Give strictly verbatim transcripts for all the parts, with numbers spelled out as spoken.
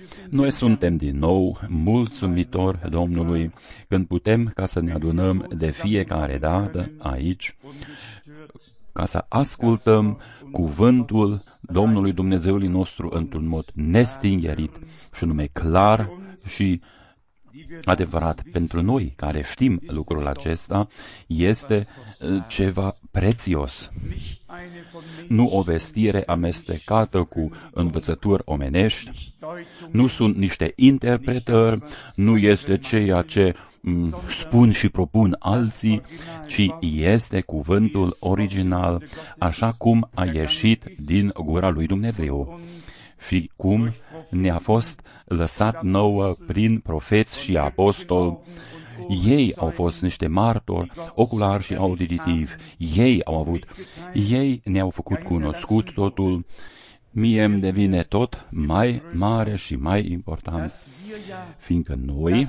Noi suntem din nou mulțumitori Domnului când putem ca să ne adunăm de fiecare dată aici, ca să ascultăm cuvântul Domnului Dumnezeului nostru într-un mod nestingerit și nume clar și adevărat. Pentru noi care știm lucrul acesta, este ceva prețios. Nu o vestire amestecată cu învățături omenești, nu sunt niște interpretări, nu este ceea ce m, spun și propun alții, ci este cuvântul original, așa cum a ieșit din gura lui Dumnezeu. Și cum ne-a fost lăsat nouă prin profeți și apostoli. Ei au fost niște martori, oculari și auditivi. Ei au avut, ei ne-au făcut cunoscut totul. Mie îmi devine tot mai mare și mai important, fiindcă noi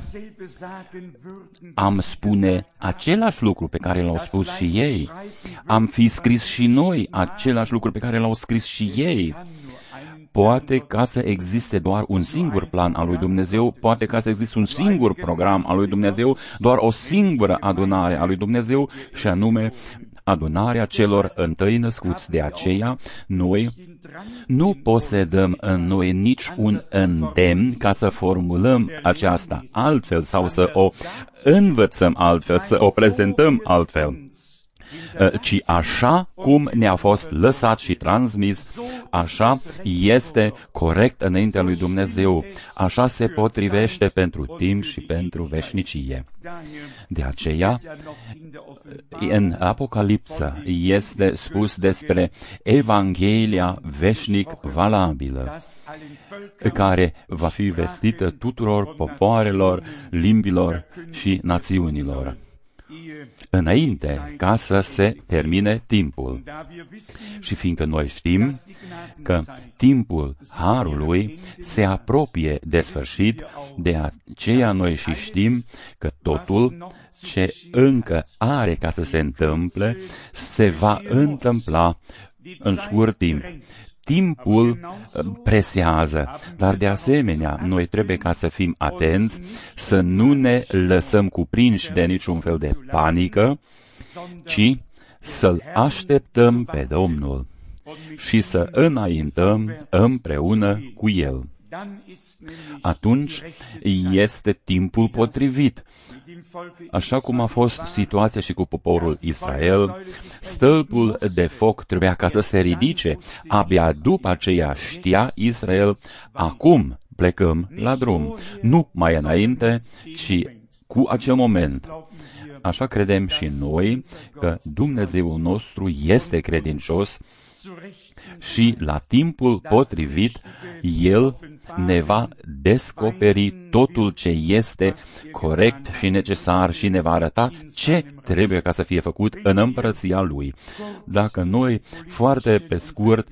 am spune același lucru pe care l-au spus și ei. Am fi scris și noi același lucru pe care l-au scris și ei. Poate ca să existe doar un singur plan al lui Dumnezeu, poate ca să existe un singur program al lui Dumnezeu, doar o singură adunare a lui Dumnezeu, și anume adunarea celor întâi născuți. De aceea, noi nu posedăm în noi nici un îndemn ca să formulăm aceasta altfel sau să o învățăm altfel, să o prezentăm altfel, ci așa cum ne-a fost lăsat și transmis, așa este corect înaintea lui Dumnezeu, așa se potrivește pentru timp și pentru veșnicie. De aceea, în Apocalipsă este spus despre Evanghelia veșnic valabilă, care va fi vestită tuturor popoarelor, limbilor și națiunilor, înainte ca să se termine timpul. Și fiindcă noi știm că timpul Harului se apropie de sfârșit, de aceea noi și știm că totul ce încă are ca să se întâmple, se va întâmpla în scurt timp. Timpul presează, dar de asemenea noi trebuie ca să fim atenți, să nu ne lăsăm cuprinși de niciun fel de panică, ci să-L așteptăm pe Domnul și să înaintăm împreună cu El. Atunci este timpul potrivit. Așa cum a fost situația și cu poporul Israel, stâlpul de foc trebuia ca să se ridice. Abia după aceea știa Israel, acum plecăm la drum. Nu mai înainte, ci cu acel moment. Așa credem și noi că Dumnezeul nostru este credincios și la timpul potrivit El ne va descoperi totul ce este corect și necesar și ne va arăta ce trebuie ca să fie făcut în împărăția Lui. Dacă noi, foarte pe scurt,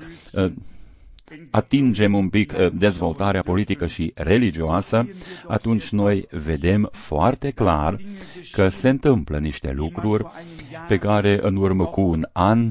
atingem un pic dezvoltarea politică și religioasă, atunci noi vedem foarte clar că se întâmplă niște lucruri pe care în urmă cu un an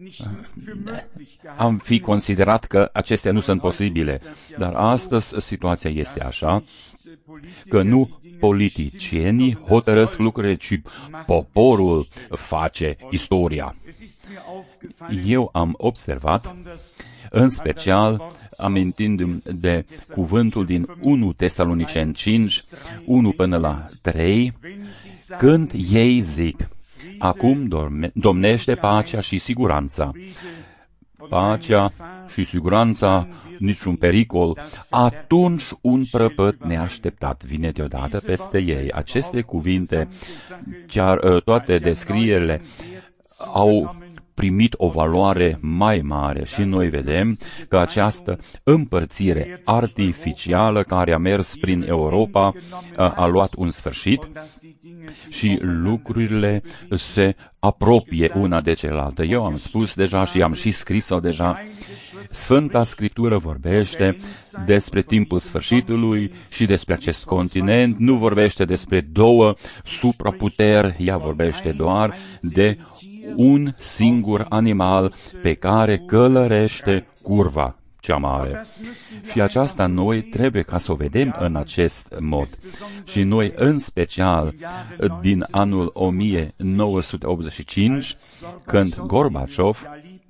am fi considerat că acestea nu sunt posibile. Dar astăzi situația este așa, că nu politicienii hotărăsc lucrurile, ci poporul face istoria. Eu am observat, în special, amintindu-mi de cuvântul din unu Tesaloniceni cinci, unu până la trei, când ei zic, acum domnește pacea și siguranța. Pacea și siguranța, niciun pericol, atunci un prăpăt neașteptat vine deodată peste ei. Aceste cuvinte, chiar toate descrierile, au primit o valoare mai mare și noi vedem că această împărțire artificială care a mers prin Europa a, a luat un sfârșit și lucrurile se apropie una de cealaltă. Eu am spus deja și am și scris-o deja, Sfânta Scriptură vorbește despre timpul sfârșitului și despre acest continent, nu vorbește despre două supraputeri, ea vorbește doar de un singur animal pe care călărește curva. cea mare. Și aceasta noi trebuie ca să o vedem în acest mod. Și noi, în special, din anul o mie nouă sute optzeci și cinci, când Gorbaciov,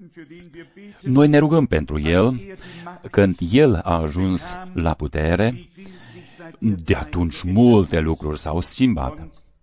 noi ne rugăm pentru el, când el a ajuns la putere, de atunci multe lucruri s-au schimbat.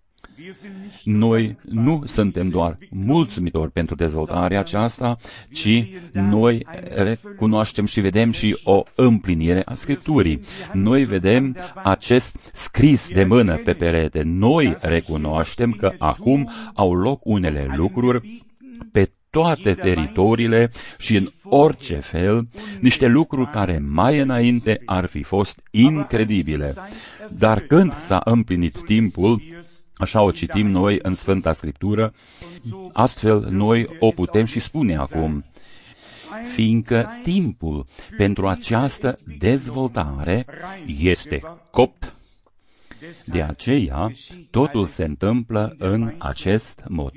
Noi nu suntem doar mulțumitori pentru dezvoltarea aceasta, ci noi recunoaștem și vedem și o împlinire a Scripturii. Noi vedem acest scris de mână pe perete. Noi recunoaștem că acum au loc unele lucruri pe toate teritoriile și în orice fel, niște lucruri care mai înainte ar fi fost incredibile. Dar când s-a împlinit timpul, așa o citim noi în Sfânta Scriptură, astfel noi o putem și spune acum, fiindcă timpul pentru această dezvoltare este copt. De aceea, totul se întâmplă în acest mod.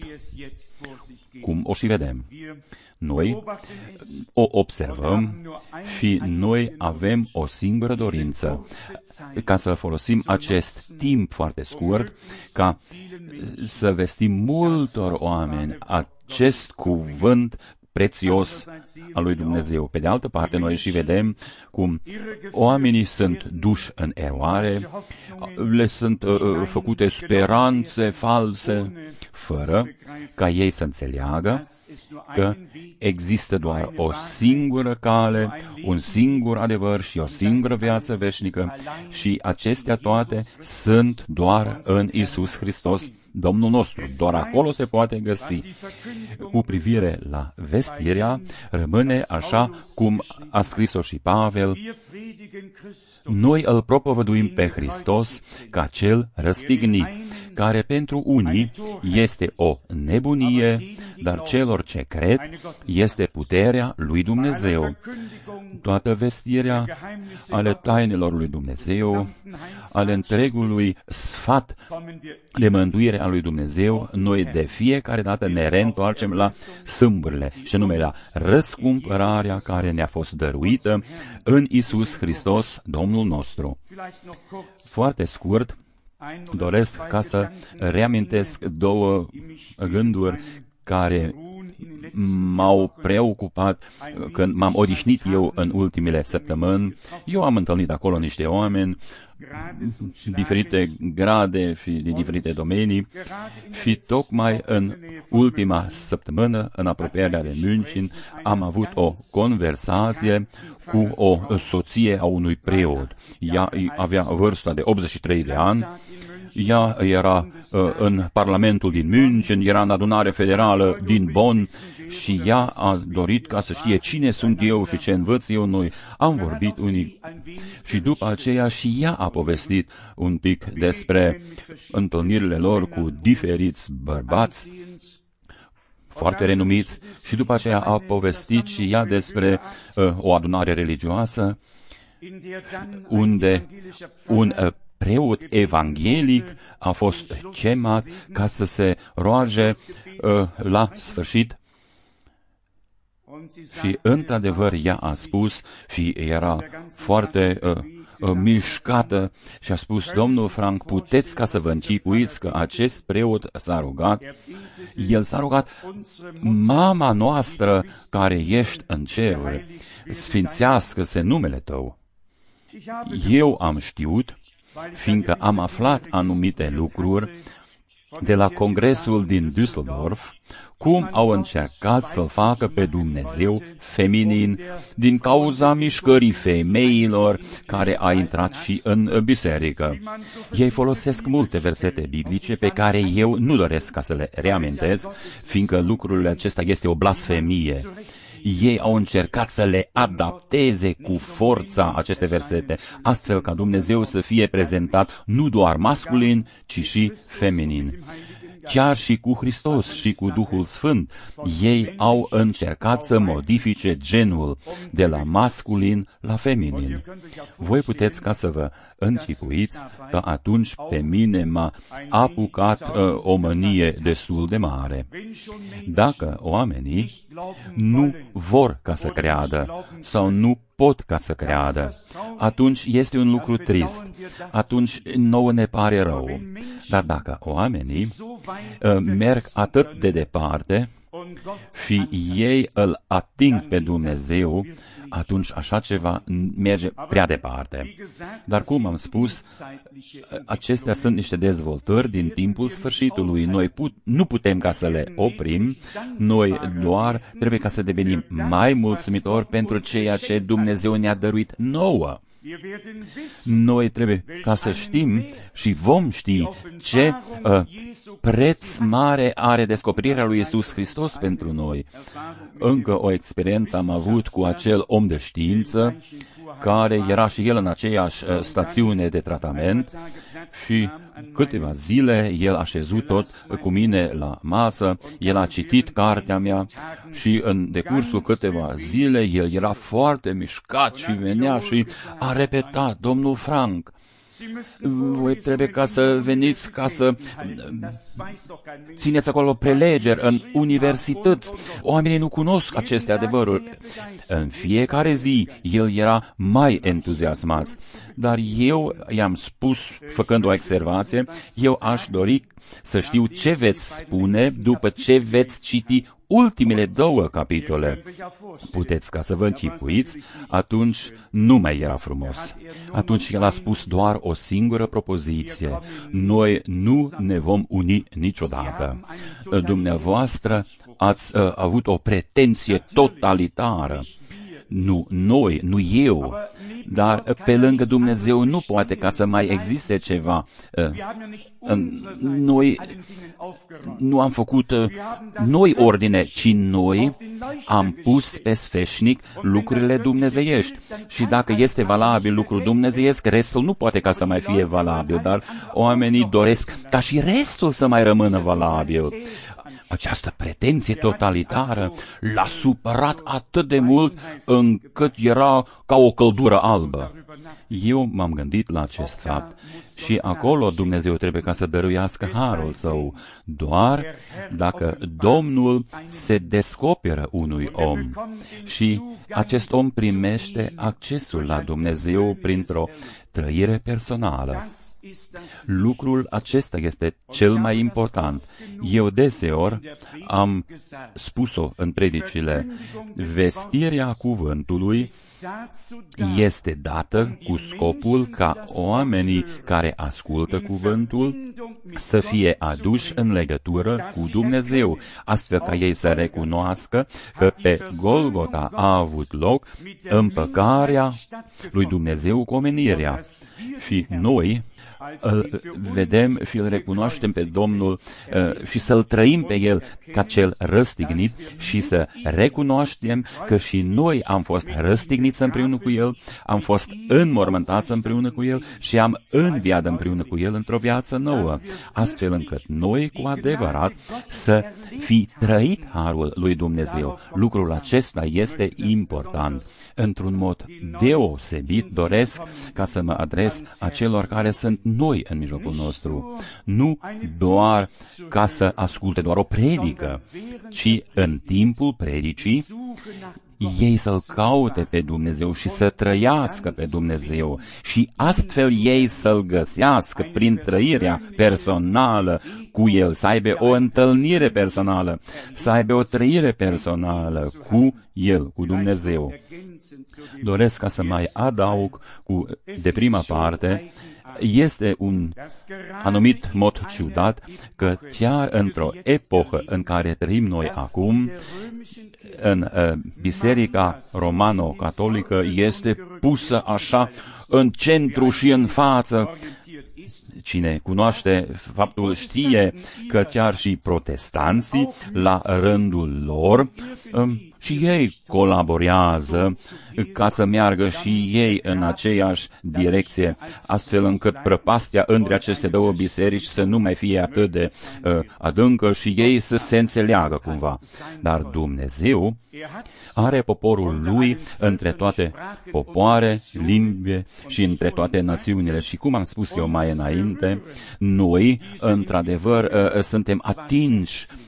Cum o și vedem. Noi o observăm și noi avem o singură dorință, ca să folosim acest timp foarte scurt, ca să vestim multor oameni acest cuvânt prețios al lui Dumnezeu. Pe de altă parte, noi și vedem cum oamenii sunt duși în eroare, le sunt uh, făcute speranțe false, fără ca ei să înțeleagă că există doar o singură cale, un singur adevăr și o singură viață veșnică și acestea toate sunt doar în Iisus Hristos, Domnul nostru. Doar acolo se poate găsi. Cu privire la vestirea, rămâne așa cum a scris-o și Pavel, noi îl propovăduim pe Hristos ca cel răstignit, care pentru unii este o nebunie, dar celor ce cred este puterea lui Dumnezeu. Toată vestirea ale tainelor lui Dumnezeu, ale întregului sfat de mântuire a lui Dumnezeu, noi de fiecare dată ne reîntoarcem la sâmburile, și anume la răscumpărarea care ne-a fost dăruită în Iisus Hristos, Domnul nostru. Foarte scurt, doresc ca să reamintesc două gânduri care m-au preocupat când m-am odihnit eu în ultimele săptămâni. Eu am întâlnit acolo niște oameni, diferite grade și din diferite domenii și tocmai în ultima săptămână, în apropierea de München, am avut o conversație cu o soție a unui preot. Ea avea vârsta de optzeci și trei de ani. Ea era uh, în Parlamentul din München, era în adunare federală din Bonn și ea a dorit ca să știe cine sunt eu și ce învăț eu. Noi am vorbit unii și după aceea și ea a povestit un pic despre întâlnirile lor cu diferiți bărbați foarte renumiți și după aceea a povestit și ea despre uh, o adunare religioasă unde un uh, preot evanghelic a fost chemat ca să se roage uh, la sfârșit. Și într-adevăr ea a spus și era foarte uh, uh, mișcată și a spus, domnul Frank, puteți ca să vă închipuiți că acest preot s-a rugat, el s-a rugat, mama noastră care ești în ceruri, sfințească-se numele tău. Eu am știut, fiindcă am aflat anumite lucruri de la congresul din Düsseldorf, cum au încercat să-L facă pe Dumnezeu feminin din cauza mișcării femeilor care a intrat și în biserică. Ei folosesc multe versete biblice pe care eu nu doresc ca să le reamintesc, fiindcă lucrurile acestea este o blasfemie. Ei au încercat să le adapteze cu forța aceste versete, astfel ca Dumnezeu să fie prezentat nu doar masculin, ci și feminin. Chiar și cu Hristos și cu Duhul Sfânt, ei au încercat să modifice genul de la masculin la feminin. Voi puteți ca să vă închipuiți că atunci pe mine m-a apucat uh, o mânie destul de mare. Dacă oamenii nu vor ca să creadă sau nu pot ca să creadă. Atunci este un lucru trist. Atunci nouă ne pare rău. Dar dacă oamenii uh, merg atât de departe și ei îl ating pe Dumnezeu, atunci așa ceva merge prea departe. Dar cum am spus, acestea sunt niște dezvoltări din timpul sfârșitului. Noi put, nu putem ca să le oprim, noi doar trebuie ca să devenim mai mulțumitori pentru ceea ce Dumnezeu ne-a dăruit nouă. Noi trebuie ca să știm și vom ști ce uh, preț mare are descoperirea lui Iisus Hristos pentru noi. Încă o experiență am avut cu acel om de știință care era și el în aceeași uh, stațiune de tratament și câteva zile el a șezut tot cu mine la masă, el a citit cartea mea și în decursul câteva zile el era foarte mișcat și venea și a repetat: domnul Frank, voi trebuie ca să veniți ca să țineți acolo prelegeri în universități. Oamenii nu cunosc aceste adevăruri. În fiecare zi el era mai entuziasmat. Dar eu i-am spus, făcând o observație, eu aș dori să știu ce veți spune după ce veți citi ultimele două capitole. Puteți ca să vă închipuiți, atunci nu mai era frumos. Atunci el a spus doar o singură propoziție: noi nu ne vom uni niciodată. Dumneavoastră ați uh, avut o pretenție totalitară. Nu noi, nu eu, dar pe lângă Dumnezeu nu poate ca să mai existe ceva. Noi nu am făcut noi ordine, ci noi am pus pe sfeșnic lucrurile dumnezeiești. Și dacă este valabil lucrul dumnezeiesc, restul nu poate ca să mai fie valabil, dar oamenii doresc ca și restul să mai rămână valabil. Această pretenție totalitară l-a supărat atât de mult încât era ca o căldură albă. Eu m-am gândit la acest fapt și acolo Dumnezeu trebuie ca să dăruiască harul său, doar dacă Domnul se descoperă unui om și acest om primește accesul la Dumnezeu printr-o trăire personală. Lucrul acesta este cel mai important. Eu deseori am spus-o în predicile: vestirea cuvântului este dată cu scopul ca oamenii care ascultă cuvântul să fie aduși în legătură cu Dumnezeu, astfel ca ei să recunoască că pe Golgota a avut loc împăcarea lui Dumnezeu cu omenirea. Și noi îl vedem și îl recunoaștem pe Domnul uh, și să-l trăim pe el ca cel răstignit și să recunoaștem că și noi am fost răstigniți împreună cu el, am fost înmormântați împreună cu el și am înviat împreună cu el într-o viață nouă, astfel încât noi cu adevărat să fi trăit harul lui Dumnezeu. Lucrul acesta este important. Într-un mod deosebit doresc ca să mă adres acelor care sunt noi în mijlocul nostru, nu doar ca să asculte doar o predică, ci în timpul predicii ei să-L caute pe Dumnezeu și să trăiască pe Dumnezeu și astfel ei să-L găsească prin trăirea personală cu El, să aibă o întâlnire personală, să aibă o trăire personală cu El, cu Dumnezeu. Doresc ca să mai adaug cu de prima parte, este un anumit mod ciudat că chiar într-o epocă în care trăim noi acum, în uh, Biserica Romano-Catolică este pusă așa în centru și în față. Cine cunoaște faptul știe că chiar și protestanții, la rândul lor, um, și ei colaborează ca să meargă și ei în aceeași direcție, astfel încât prăpastia între aceste două biserici să nu mai fie atât de uh, adâncă și ei să se înțeleagă cumva. Dar Dumnezeu are poporul Lui între toate popoare, limbi și între toate națiunile. Și cum am spus eu mai înainte, noi, într-adevăr, uh, suntem atinși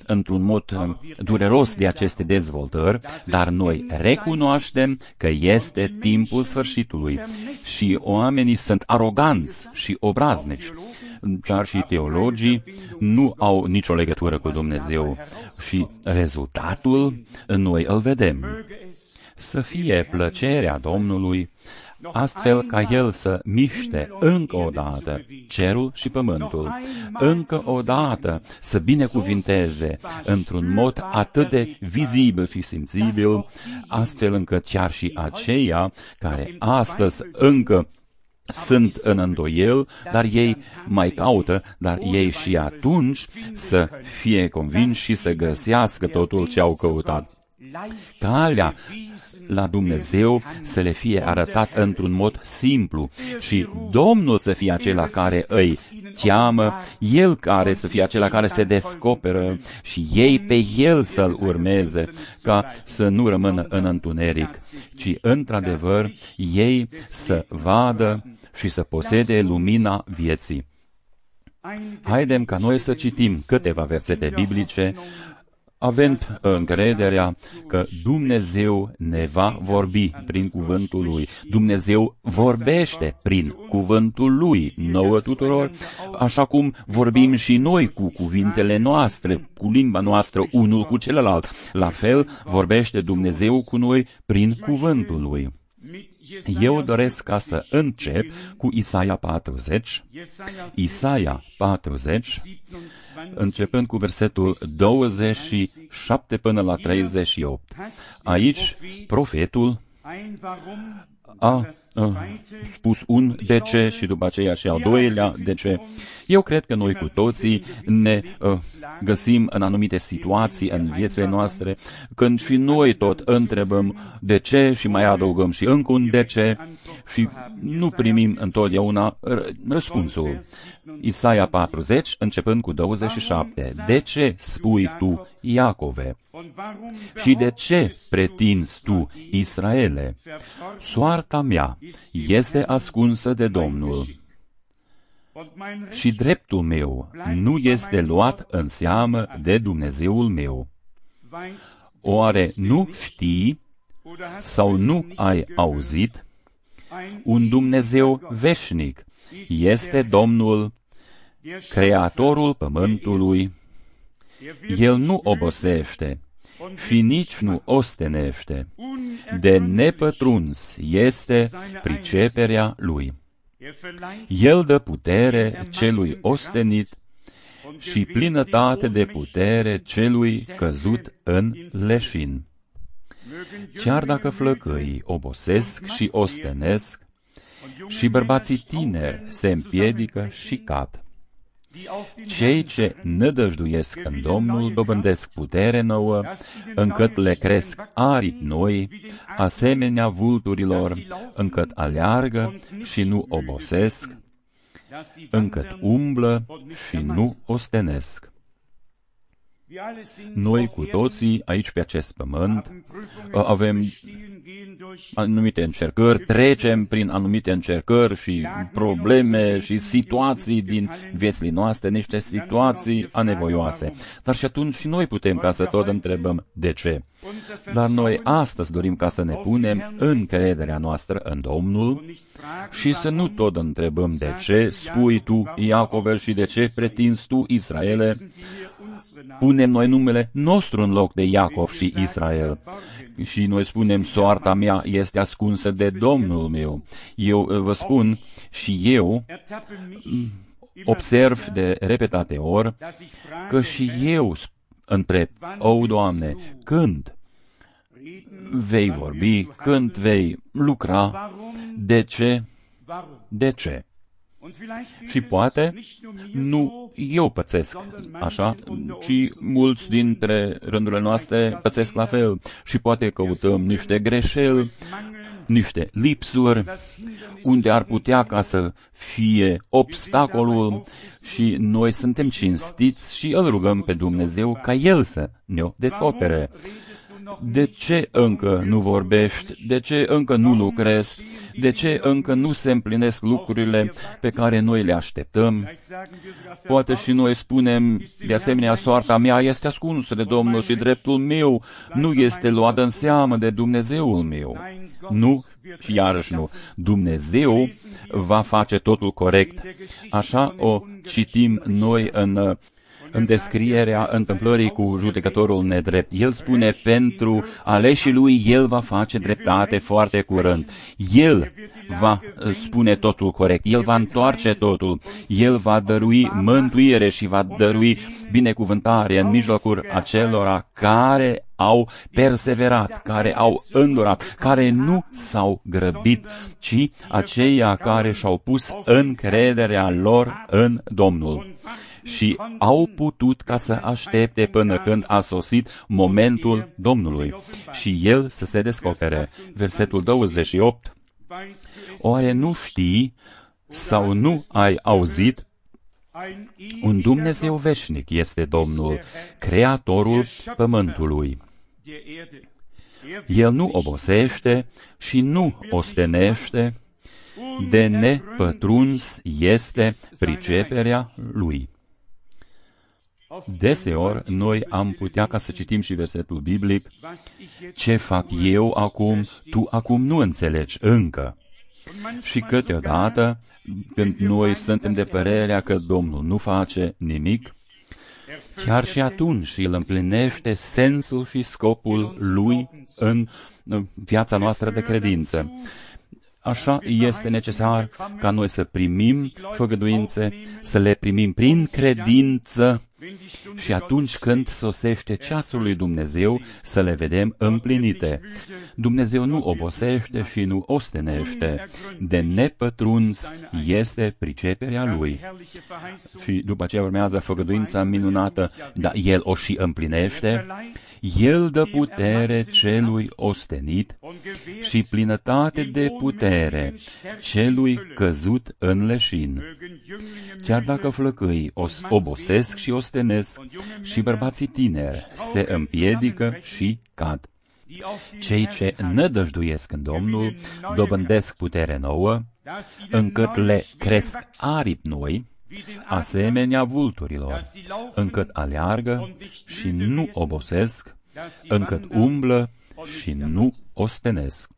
într-un mod dureros de aceste dezvoltări, dar noi recunoaștem că este timpul sfârșitului și oamenii sunt aroganți și obraznici. Chiar și teologii nu au nicio legătură cu Dumnezeu și rezultatul noi îl vedem. Să fie plăcerea Domnului, astfel ca El să miște încă o dată cerul și pământul, încă o dată să binecuvinteze într-un mod atât de vizibil și simțibil, astfel încât chiar și aceia care astăzi încă sunt în îndoiel, dar ei mai caută, dar ei și atunci să fie convinși și să găsească totul ce au căutat. Calea la Dumnezeu să le fie arătat într-un mod simplu și Domnul să fie acela care îi cheamă, El care să fie acela care se descoperă și ei pe El să-L urmeze, ca să nu rămână în întuneric, ci într-adevăr ei să vadă și să posede lumina vieții. Haidem ca noi să citim câteva versete biblice, având încrederea că Dumnezeu ne va vorbi prin cuvântul Lui. Dumnezeu vorbește prin cuvântul Lui nouă tuturor, așa cum vorbim și noi cu cuvintele noastre, cu limba noastră, unul cu celălalt. La fel vorbește Dumnezeu cu noi prin cuvântul Lui. Eu doresc ca să încep cu Isaia patruzeci, Isaia patruzeci, începând cu versetul douăzeci și șapte până la treizeci și opt. Aici, profetul a, a spus un de ce și după aceea și al doilea de ce. Eu cred că noi cu toții ne a, găsim în anumite situații în viețile noastre, când și noi tot întrebăm de ce și mai adăugăm și încă un de ce și nu primim întotdeauna răspunsul. Isaia patruzeci, începând cu douăzeci și șapte. De ce spui tu, Iacove? Și de ce pretinzi tu, Israele? Soarta mea este ascunsă de Domnul și dreptul meu nu este luat în seamă de Dumnezeul meu. Oare nu știi sau nu ai auzit? Un Dumnezeu veșnic este Domnul, Creatorul pământului. El nu obosește și nici nu ostenește. De nepătruns este priceperea Lui. El dă putere celui ostenit și plinătate de putere celui căzut în leșin. Chiar dacă flăcăii obosesc și ostenesc, și bărbații tineri se împiedică și cad, cei ce nădăjduiesc în Domnul dobândesc putere nouă, încât le cresc aripi noi, asemenea vulturilor, încât aleargă și nu obosesc, încât umblă și nu ostenesc. Noi cu toții aici pe acest pământ avem anumite încercări, trecem prin anumite încercări și probleme și situații din viețile noastre, niște situații anevoioase. Dar și atunci și noi putem ca să tot întrebăm de ce. Dar noi astăzi dorim ca să ne punem încrederea noastră în Domnul și să nu tot întrebăm de ce spui tu, Iacove, și de ce pretinzi tu, Israele. Punem noi numele nostru în loc de Iacov și Israel. Și noi spunem, soarta mea este ascunsă de Domnul meu. Eu vă spun și eu observ de repetate ori că și eu întreb, o, Doamne, când vei vorbi, când vei lucra, de ce, de ce? Și poate nu eu pățesc așa, ci mulți dintre rândurile noastre pățesc la fel. Și poate căutăm niște greșeli niște lipsuri, unde ar putea ca să fie obstacolul și noi suntem cinstiți și îl rugăm pe Dumnezeu ca El să ne-o descopere. De ce încă nu vorbești? De ce încă nu lucrezi? De ce încă nu se împlinesc lucrurile pe care noi le așteptăm? Poate și noi spunem, de asemenea, soarta mea este ascunsă de Domnul și dreptul meu nu este luat în seamă de Dumnezeul meu. Nu, și iarăși nu. Dumnezeu va face totul corect. Așa o citim noi în în descrierea întâmplării cu judecătorul nedrept. El spune, pentru aleșii lui, El va face dreptate foarte curând. El va spune totul corect. El va întoarce totul. El va dărui mântuire și va dărui binecuvântare în mijlocul acelora care au perseverat, care au îndurat, care nu s-au grăbit, ci aceia care și-au pus încrederea lor în Domnul. Și au putut ca să aștepte până când a sosit momentul Domnului și El să se descopere. Versetul douăzeci și opt. Oare nu știi sau nu ai auzit? Un Dumnezeu veșnic este Domnul, Creatorul pământului. El nu obosește și nu ostenește, de nepătruns este priceperea Lui. Deseori, noi am putea ca să citim și versetul biblic, ce fac eu acum, tu acum nu înțelegi încă. Și câteodată, când noi suntem de părerea că Domnul nu face nimic, chiar și atunci El împlinește sensul și scopul Lui în viața noastră de credință. Așa este necesar ca noi să primim făgăduințe, să le primim prin credință și atunci când sosește ceasul lui Dumnezeu să le vedem împlinite. Dumnezeu nu obosește și nu ostenește, de nepătruns este priceperea Lui. Și după aceea urmează făgăduința minunată, dar El o și împlinește. El dă putere celui ostenit și plinătate de putere celui căzut în leșin. Chiar dacă flăcăii obosesc și ostenesc și bărbații tineri se împiedică și cad. Cei ce nădăjduiesc în Domnul dobândesc putere nouă, încât le cresc aripi noi, asemenea vulturilor, încât aleargă și nu obosesc, încât umblă și nu ostenesc.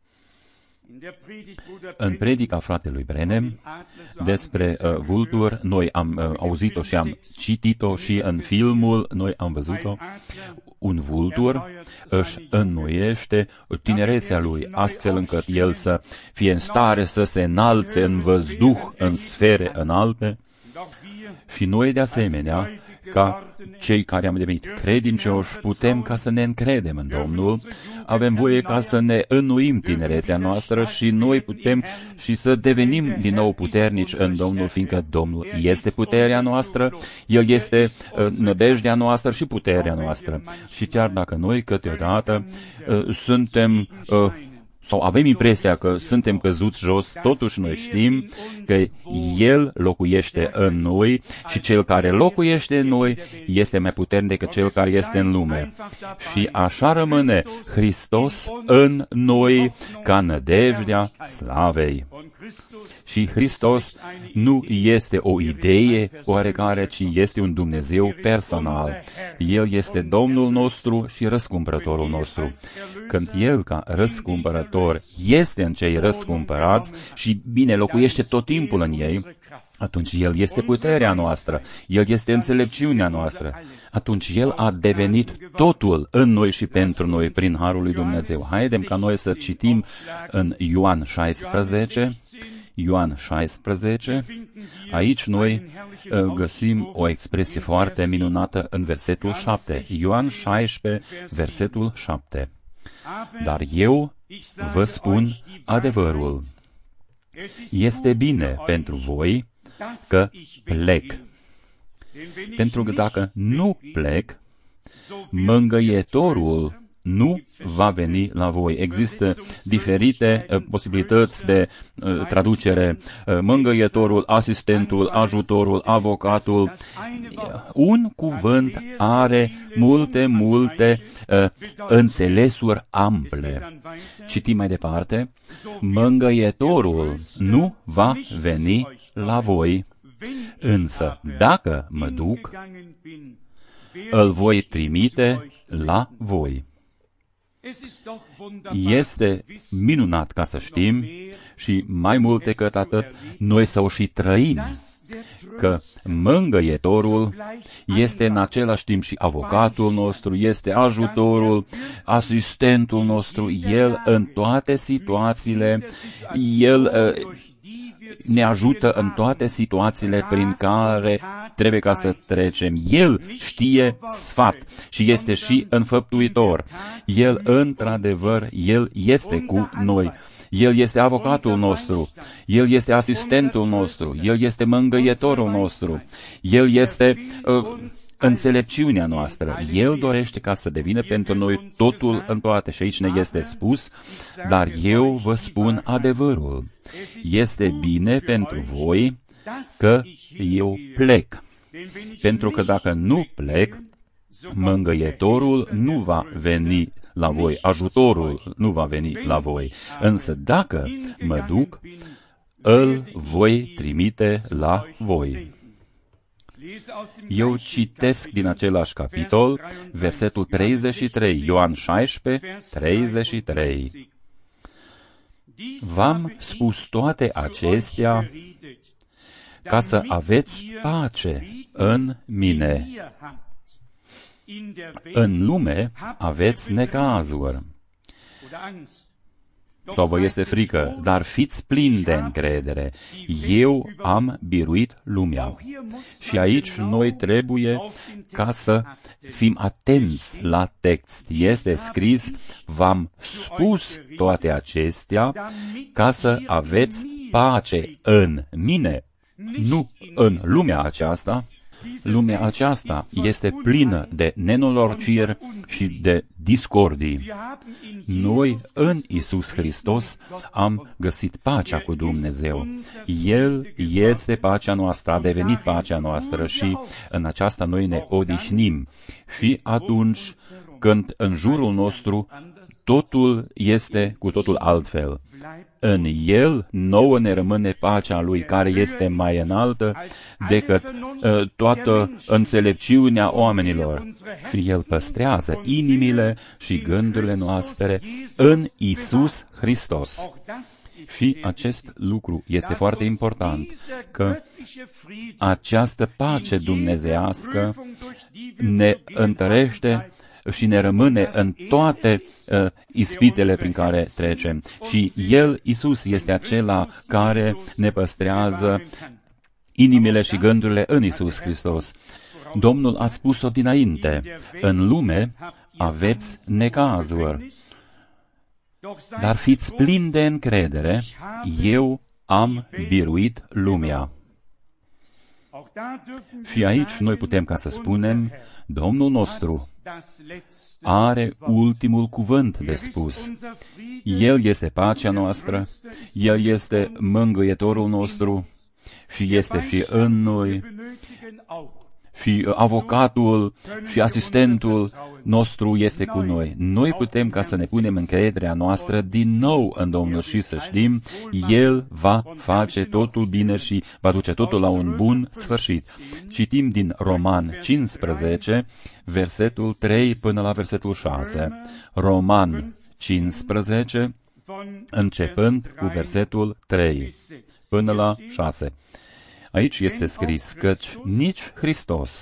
În predica fratelui Brenem despre uh, vultur, noi am uh, auzit-o și am citit-o și în filmul noi am văzut-o. Un vultur își înnoiește tinerețea lui, astfel încât el să fie în stare să se înalțe în văzduh, în sfere înalte. Și noi, de asemenea, ca cei care am devenit credincioși, putem ca să ne încredem în Domnul, avem voie ca să ne înnoim tinerețea noastră și noi putem și să devenim din nou puternici în Domnul, fiindcă Domnul este puterea noastră, El este uh, nădejdea noastră și puterea noastră. Și chiar dacă noi câteodată uh, suntem uh, sau avem impresia că suntem căzuți jos, totuși noi știm că El locuiește în noi și Cel care locuiește în noi este mai puternic decât Cel care este în lume. Și așa rămâne Hristos în noi ca nădejdea slavei. Și Hristos nu este o idee oarecare, ci este un Dumnezeu personal. El este Domnul nostru și răscumpărătorul nostru. Când El, ca răscumpărător, este în cei răscumpărați și bine locuiește tot timpul în ei, atunci El este puterea noastră, El este înțelepciunea noastră. Atunci El a devenit totul în noi și pentru noi prin harul lui Dumnezeu. Haidem ca noi să citim în Ioan șaisprezece, Ioan șaisprezece, aici noi uh, găsim o expresie foarte minunată în versetul șapte. Ioan șaisprezece, versetul șapte. Dar eu vă spun adevărul. Este bine pentru voi că plec. Pentru că dacă nu plec, mângâietorul nu va veni la voi. Există diferite uh, posibilități de uh, traducere. Uh, mângâietorul, asistentul, ajutorul, avocatul. Un cuvânt are multe, multe uh, înțelesuri ample. Citim mai departe. Mângâietorul nu va veni la voi, însă dacă mă duc, îl voi trimite la voi. Este minunat ca să știm și mai mult decât atât, noi să o și trăim, că mângâietorul este în același timp și avocatul nostru, este ajutorul, asistentul nostru, el în toate situațiile, el ne ajută în toate situațiile prin care trebuie ca să trecem. El știe sfat și este și înfăptuitor. El, într-adevăr, El este cu noi. El este avocatul nostru, El este asistentul nostru, El este mângâietorul nostru, El este uh, înțelepciunea noastră. El dorește ca să devină pentru noi totul în toate. Și aici ne este spus, dar eu vă spun adevărul. Este bine pentru voi că eu plec. Pentru că dacă nu plec, mângâietorul nu va veni la voi, ajutorul nu va veni la voi. Însă dacă mă duc, îl voi trimite la voi. Eu citesc din același capitol, versetul treizeci și trei, Ioan șaisprezece, treizeci și trei. V-am spus toate acestea ca să aveți pace în mine. În lume aveți necazuri sau vă este frică, dar fiți plini de încredere. Eu am biruit lumea. Și aici noi trebuie ca să fim atenți la text. Este scris, v-am spus toate acestea ca să aveți pace în mine, nu în lumea aceasta. Lumea aceasta este plină de nenorociri și de discordii. Noi, în Iisus Hristos, am găsit pacea cu Dumnezeu. El este pacea noastră, a devenit pacea noastră și în aceasta noi ne odihnim. Și atunci când în jurul nostru totul este cu totul altfel, în El nouă ne rămâne pacea Lui, care este mai înaltă decât uh, toată înțelepciunea oamenilor. Și El păstrează inimile și gândurile noastre în Iisus Hristos. Și acest lucru este foarte important, că această pace dumnezeiască ne întărește și ne rămâne în toate uh, ispitele prin care trecem. Și El, Iisus, este acela care ne păstrează inimile și gândurile în Iisus Hristos. Domnul a spus-o dinainte, în lume aveți necazuri, dar fiți plini de încredere, eu am biruit lumea. Și aici noi putem ca să spunem, Domnul nostru are ultimul cuvânt de spus. El este pacea noastră, El este mângâietorul nostru și este și în noi, și avocatul și asistentul nostru este cu noi. Noi putem ca să ne punem încrederea noastră din nou în Domnul și să știm, El va face totul bine și va duce totul la un bun sfârșit. Citim din Roman cincisprezece, versetul trei până la versetul șase. Roman cincisprezece, începând cu versetul trei până la șase. Aici este scris, căci nici Hristos,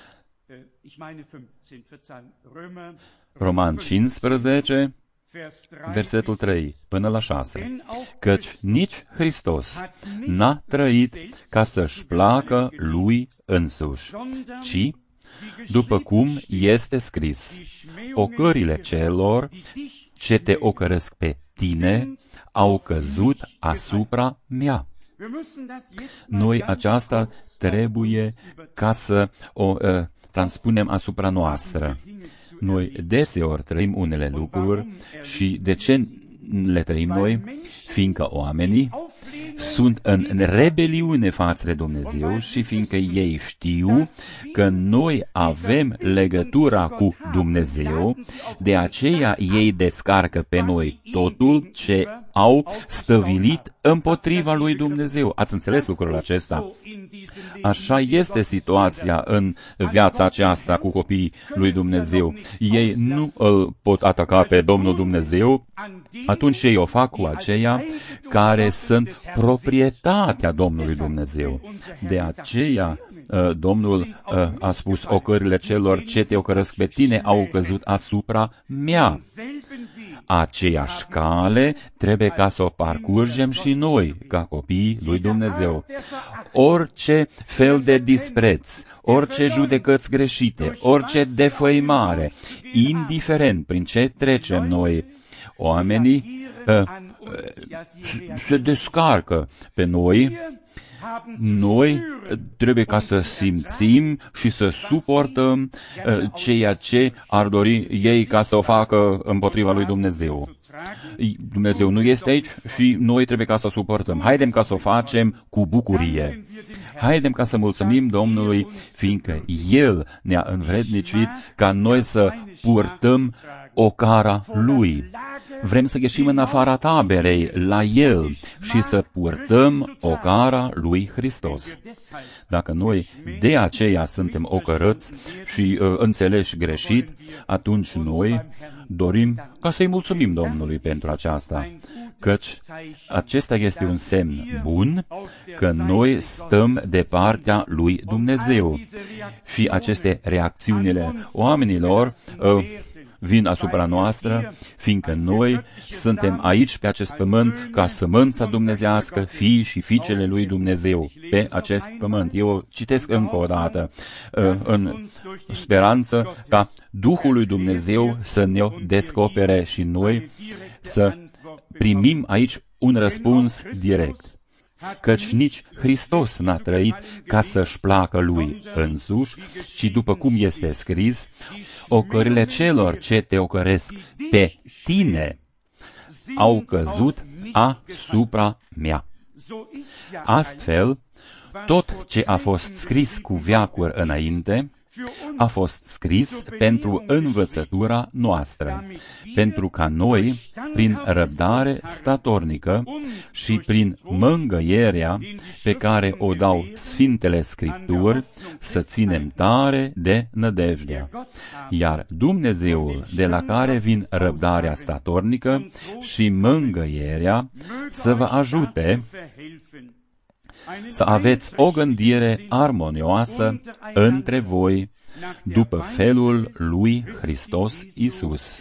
Roman cincisprezece, versetul trei până la șase, căci nici Hristos n-a trăit ca să-și placă lui însuși, ci, după cum este scris, ocările celor ce te ocăresc pe tine au căzut asupra mea. Noi aceasta trebuie ca să o uh, transpunem asupra noastră. Noi deseori trăim unele lucruri și de ce le trăim noi? Fiindcă oamenii sunt în rebeliune față de Dumnezeu și fiindcă ei știu că noi avem legătura cu Dumnezeu, de aceea ei descarcă pe noi totul ce au stăvilit împotriva lui Dumnezeu. Ați înțeles lucrul acesta? Așa este situația în viața aceasta cu copiii lui Dumnezeu. Ei nu îl pot ataca pe Domnul Dumnezeu, atunci ei o fac cu aceia care sunt proprietatea Domnului Dumnezeu. De aceea Domnul a spus, ocările celor ce te ocărăsc pe tine au căzut asupra mea. Aceeași cale trebuie ca să o parcurgem și noi, ca copiii lui Dumnezeu. Orice fel de dispreț, orice judecăți greșite, orice defăimare, indiferent prin ce trecem noi, oamenii uh, se descarcă pe noi. Noi trebuie ca să simțim și să suportăm uh, ceea ce ar dori ei ca să o facă împotriva lui Dumnezeu. Dumnezeu nu este aici și noi trebuie ca să suportăm. Haidem ca să o facem cu bucurie. Haidem ca să mulțumim Domnului, fiindcă El ne-a învrednicit ca noi să purtăm ocara Lui. Vrem să ieșim în afara taberei la El și să purtăm ocara lui Hristos. Dacă noi de aceea suntem ocărăți și uh, înțeleși greșit, atunci noi dorim ca să-i mulțumim Domnului pentru aceasta, căci acesta este un semn bun că noi stăm de partea lui Dumnezeu. Și aceste reacțiunile oamenilor uh, vin asupra noastră, fiindcă noi suntem aici pe acest pământ ca sămânța dumnezească, fii și fiicele lui Dumnezeu pe acest pământ. Eu citesc încă o dată în speranță ca Duhul lui Dumnezeu să ne descopere și noi să primim aici un răspuns direct. Căci nici Hristos n-a trăit ca să-și placă lui însuși, ci după cum este scris, ocările celor ce te ocăresc pe tine au căzut asupra mea. Astfel, tot ce a fost scris cu veacuri înainte, a fost scris pentru învățătura noastră, pentru ca noi, prin răbdare statornică și prin mângâierea pe care o dau Sfintele Scripturi, să ținem tare de nădejdea. Iar Dumnezeul, de la care vin răbdarea statornică și mângâierea, să vă ajute să aveți o gândire armonioasă între voi, după felul lui Hristos Iisus,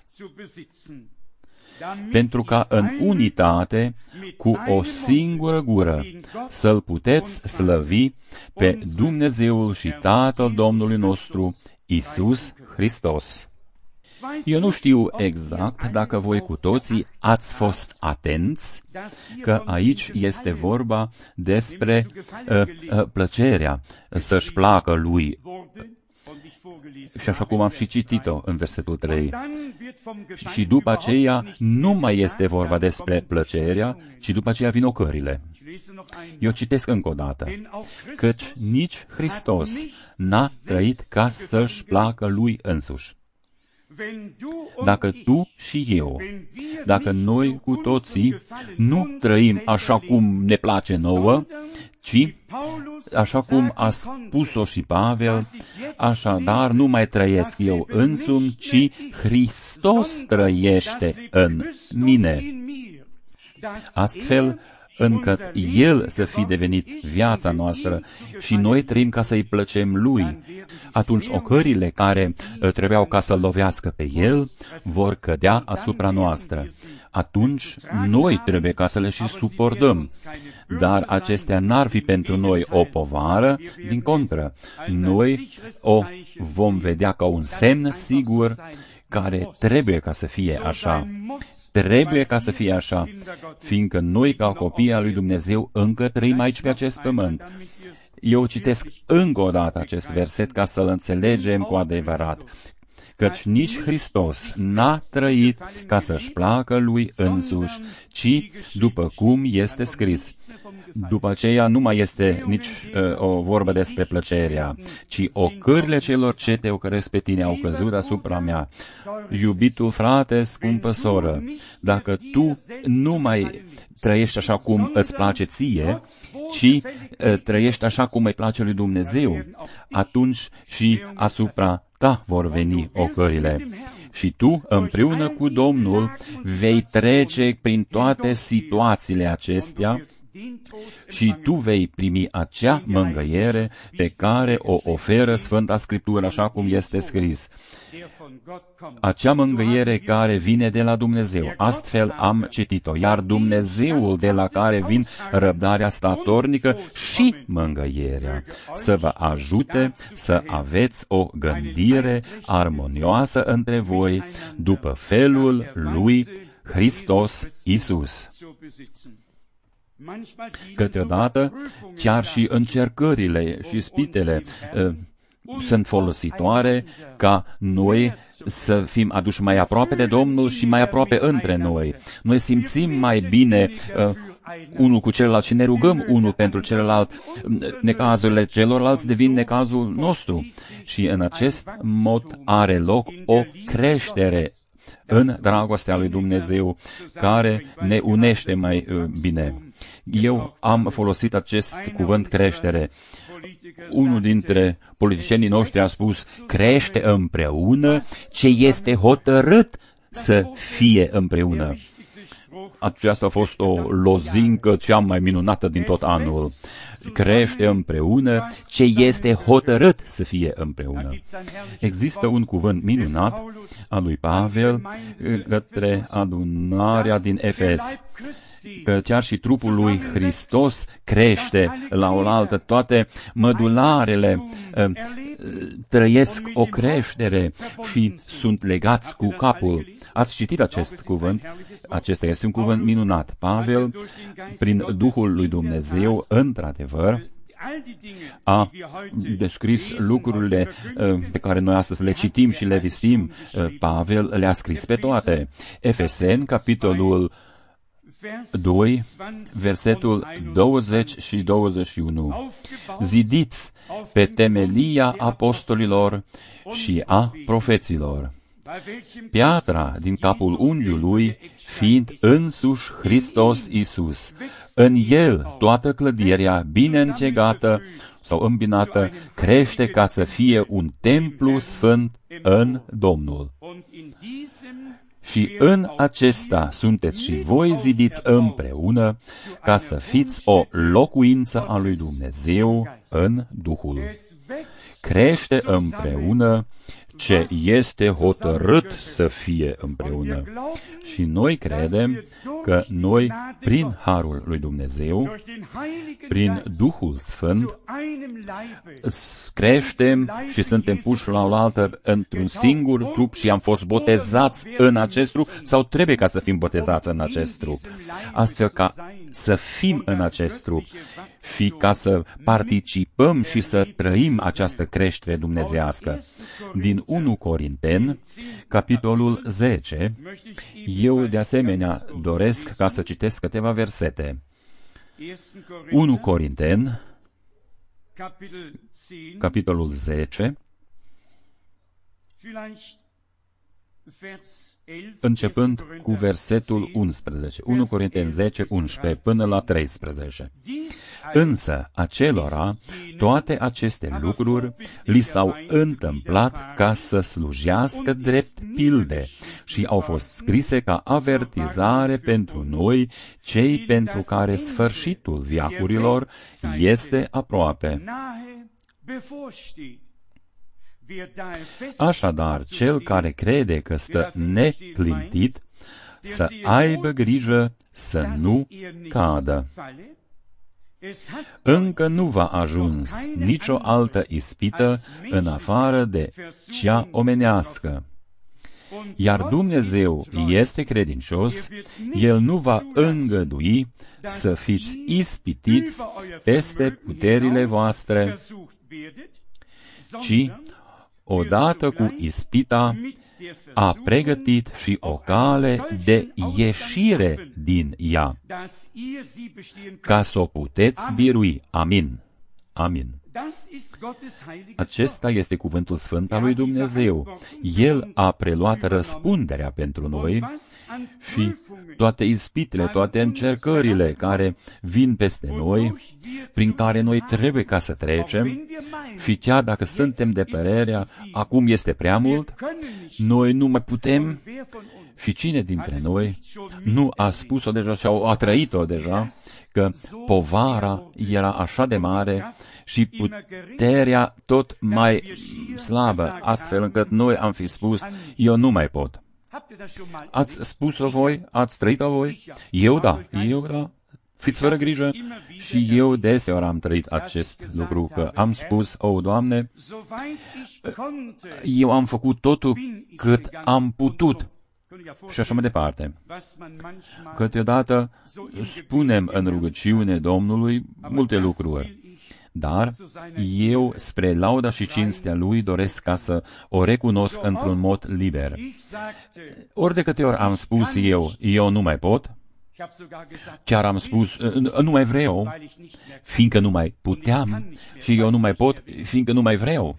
pentru ca în unitate, cu o singură gură, să-L puteți slăvi pe Dumnezeul și Tatăl Domnului nostru, Iisus Hristos. Eu nu știu exact dacă voi cu toții ați fost atenți că aici este vorba despre uh, uh, plăcerea, să-și placă lui. Și așa cum am și citit-o în versetul trei. Și după aceea nu mai este vorba despre plăcerea, ci după aceea vin ocările. Eu citesc încă o dată, căci nici Hristos n-a trăit ca să-și placă lui însuși. Dacă tu și eu, dacă noi cu toții nu trăim așa cum ne place nouă, ci, așa cum a spus-o și Pavel, așadar nu mai trăiesc eu însumi, ci Hristos trăiește în mine. Astfel, încât El să fi devenit viața noastră și noi trăim ca să-i plăcem Lui, atunci ocările care trebuiau ca să-L lovească pe El vor cădea asupra noastră. Atunci noi trebuie ca să le și suportăm. Dar acestea n-ar fi pentru noi o povară, din contră, noi o vom vedea ca un semn sigur care trebuie ca să fie așa. Trebuie ca să fie așa, fiindcă noi, ca copii al lui Dumnezeu, încă trăim aici pe acest pământ. Eu citesc încă o dată acest verset ca să-l înțelegem cu adevărat. căci nici Hristos n-a trăit ca să-și placă lui însuși, ci după cum este scris. După aceea nu mai este nici uh, o vorbă despre plăcerea, ci ocările celor ce te ocăresc pe tine au căzut asupra mea. Iubitul frate, scumpă soră, dacă tu nu mai trăiești așa cum îți place ție, ci uh, trăiești așa cum îi place lui Dumnezeu, atunci și asupra ta vor veni ocările. Și tu, împreună cu Domnul, vei trece prin toate situațiile acestea și tu vei primi acea mângâiere pe care o oferă Sfânta Scriptură, așa cum este scris. Acea mângâiere care vine de la Dumnezeu. Astfel am citit-o. Iar Dumnezeul de la care vin răbdarea statornică și mângâierea, să vă ajute să aveți o gândire armonioasă între voi, după felul lui Hristos Iisus. Câteodată, chiar și încercările și ispitele uh, sunt folositoare ca noi să fim aduși mai aproape de Domnul și mai aproape între noi. Noi simțim mai bine uh, unul cu celălalt și ne rugăm unul pentru celălalt. Necazurile celorlalți devin necazul nostru și în acest mod are loc o creștere în dragostea lui Dumnezeu, care ne unește mai uh, bine. Eu am folosit acest cuvânt creștere. Unul dintre politicienii noștri a spus, crește împreună ce este hotărât să fie împreună. Aceasta a fost o lozincă cea mai minunată din tot anul. Crește împreună ce este hotărât să fie împreună. Există un cuvânt minunat al lui Pavel către adunarea din Efes, că chiar și trupul lui Hristos crește la oaltă, toate mădularele uh, trăiesc o creștere și sunt legați cu capul. Ați citit acest cuvânt? Acesta este un cuvânt minunat. Pavel, prin Duhul lui Dumnezeu, într-adevăr, a descris lucrurile uh, pe care noi astăzi le citim și le vistim. Uh, Pavel le-a scris pe toate. Efeseni, capitolul doi, versetul douăzeci și douăzeci și unu. Zidiți pe temelia apostolilor și a profeților, piatra din capul unghiului fiind însuși Hristos Iisus. În El toată clădirea bine încegată sau îmbinată crește ca să fie un templu sfânt în Domnul. Și în acesta sunteți și voi zidiți împreună ca să fiți o locuință a lui Dumnezeu în Duhul. Crește împreună ce este hotărât să fie împreună. Și noi credem că noi, prin Harul lui Dumnezeu, prin Duhul Sfânt, creștem și suntem puși la oaltă într-un singur trup și am fost botezați în acest trup sau trebuie ca să fim botezați în acest trup. Astfel ca să fim în acest trup și ca să participăm și să trăim această creștere dumnezeiască. Din unu Corinteni, capitolul zece, eu de asemenea doresc ca să citesc câteva versete. unu Corinteni, capitolul zece, începând cu versetul unsprezece, unu Corinteni zece, unsprezece, până la treisprezece. Însă acelora toate aceste lucruri li s-au întâmplat ca să slujească drept pilde și au fost scrise ca avertizare pentru noi, cei pentru care sfârșitul veacurilor este aproape. Așadar, cel care crede că stă neclintit, să aibă grijă să nu cadă. Încă nu v-a ajuns nicio altă ispită în afară de cea omenească. Iar Dumnezeu este credincios, El nu va îngădui să fiți ispitiți peste puterile voastre, ci odată cu ispita, a pregătit și o cale de ieșire din ea, ca să o puteți birui. Amin. Amin. Acesta este cuvântul sfânt al lui Dumnezeu. El a preluat răspunderea pentru noi și toate ispitele, toate încercările care vin peste noi, prin care noi trebuie ca să trecem, și chiar dacă suntem de părerea, acum este prea mult, noi nu mai putem. Și cine dintre noi nu a spus-o deja și a trăit-o deja, că povara era așa de mare și puterea tot mai slabă, astfel încât noi am fi spus, eu nu mai pot. Ați spus-o voi? Ați trăit-o voi? Eu da, eu da. Fiți fără grijă. Și eu deseori am trăit acest lucru, că am spus, o, Doamne, eu am făcut totul cât am putut. Și așa mai departe. Câteodată spunem în rugăciune Domnului multe lucruri, dar eu, spre lauda și cinstea Lui, doresc ca să o recunosc într-un mod liber. Ori de câte ori am spus eu, eu nu mai pot, chiar am spus, nu mai vreau, fiindcă nu mai puteam, și eu nu mai pot, fiindcă nu mai vreau.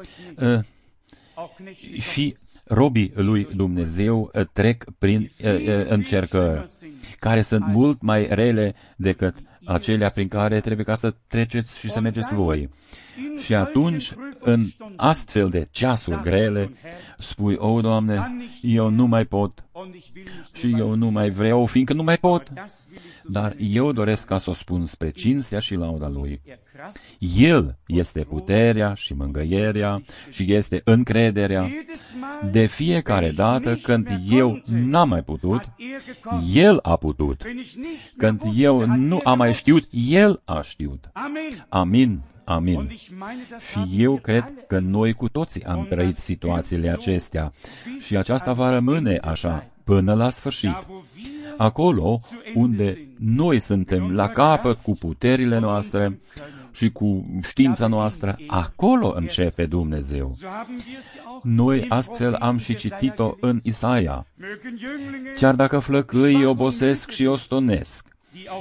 Și robii lui Dumnezeu trec prin încercări, care sunt mult mai rele decât acelea prin care trebuie ca să treceți și să mergeți voi. Și atunci, în astfel de ceasuri grele, spui, o, Doamne, eu nu mai pot și eu nu mai vreau, fiindcă nu mai pot. Dar eu doresc ca să o spun spre cinstea și lauda Lui. El este puterea și mângâierea și este încrederea. De fiecare dată când eu n-am mai putut, El a putut. Când eu nu am mai știut, El a știut. Amin. Amin. Și eu cred că noi cu toții am trăit situațiile acestea și aceasta va rămâne așa până la sfârșit. Acolo unde noi suntem la capăt cu puterile noastre și cu știința noastră, acolo începe Dumnezeu. Noi astfel am și citit-o în Isaia. Chiar dacă flăcâii obosesc și ostonesc,